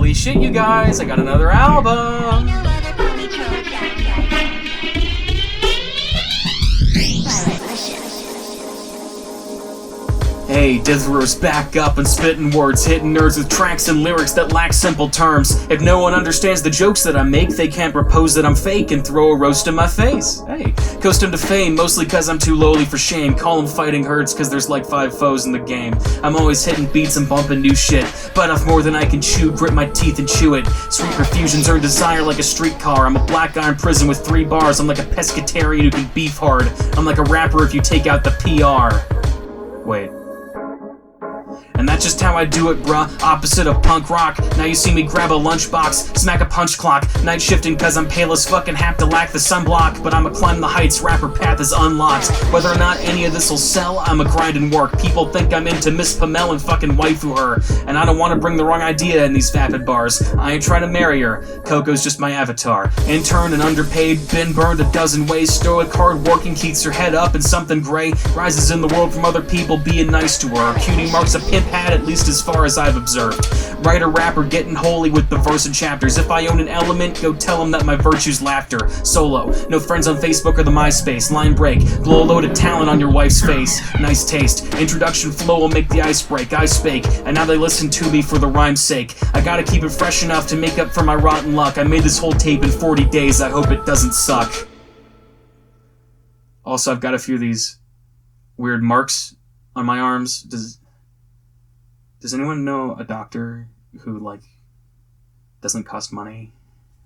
Holy shit, you guys, I got another album! Hey, Dithro's back up and spitting words, hitting nerds with tracks and lyrics that lack simple terms. If no one understands the jokes that I make, they can't propose that I'm fake and throw a roast in my face. Hey, coasting to fame, mostly cause I'm too lowly for shame. Call them fighting herds cause there's like 5 foes in the game. I'm always hitting beats and bumping new shit. Bite off more than I can chew, grit my teeth and chew it. Sweet perfusions earn desire like a streetcar. I'm a black guy in prison with 3 bars. I'm like a pescatarian who can beef hard. I'm like a rapper if you take out the PR. Wait. And that's just how I do it, bruh. Opposite of punk rock. Now you see me grab a lunchbox, smack a punch clock. Night shifting cause I'm pale as fuck and have to lack the sunblock. But I'ma climb the heights, rapper path is unlocked. Whether or not any of this'll sell, I'ma grind and work. People think I'm into Miss Pamela and fucking waifu her. And I don't wanna bring the wrong idea in these vapid bars. I ain't trying to marry her. Coco's just my avatar. Intern and underpaid, been burned a dozen ways. Stoic, hard-working, keeps her head up in something gray. Rises in the world from other people being nice to her. Cutie marks a pimp hat, at least as far as I've observed. Writer, rapper, getting holy with the verse and chapters. If I own an element, go tell them that my virtue's laughter. Solo, no friends on Facebook or the MySpace. Line break, blow a load of talent on your wife's face. Nice taste, introduction flow will make the ice break. I spake, and now they listen to me for the rhyme's sake. I gotta keep it fresh enough to make up for my rotten luck. I made this whole tape in 40 days, I hope it doesn't suck. Also, I've got a few of these weird marks on my arms. Does anyone know a doctor who, like, doesn't cost money?